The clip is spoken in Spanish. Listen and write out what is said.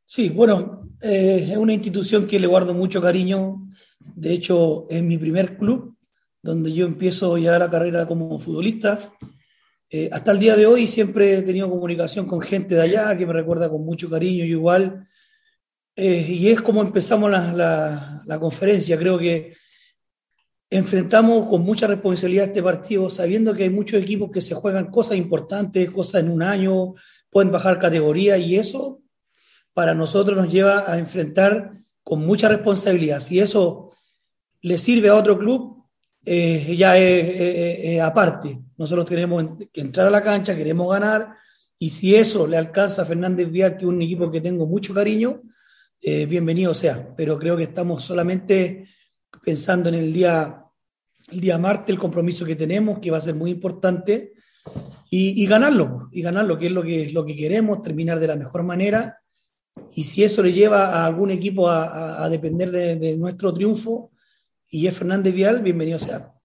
Sí, bueno, es una institución que le guardo mucho cariño. De hecho, es mi primer club donde yo empiezo ya la carrera como futbolista. Hasta el día de hoy siempre he tenido comunicación con gente de allá que me recuerda con mucho cariño, yo igual. Y es como empezamos la conferencia. Creo que enfrentamos con mucha responsabilidad este partido, sabiendo que hay muchos equipos que se juegan cosas importantes, cosas en un año, pueden bajar categoría y eso para nosotros nos lleva a enfrentar con mucha responsabilidad. Si eso le sirve a otro club, ya es aparte. Nosotros tenemos que entrar a la cancha, queremos ganar, y si eso le alcanza a Fernández Vial, que es un equipo que tengo mucho cariño, bienvenido sea. Pero creo que estamos solamente pensando en el día martes, el compromiso que tenemos, que va a ser muy importante, y ganarlo, que es lo que queremos, terminar de la mejor manera y si eso le lleva a algún equipo a depender de nuestro triunfo y es Fernández Vial, bienvenido sea.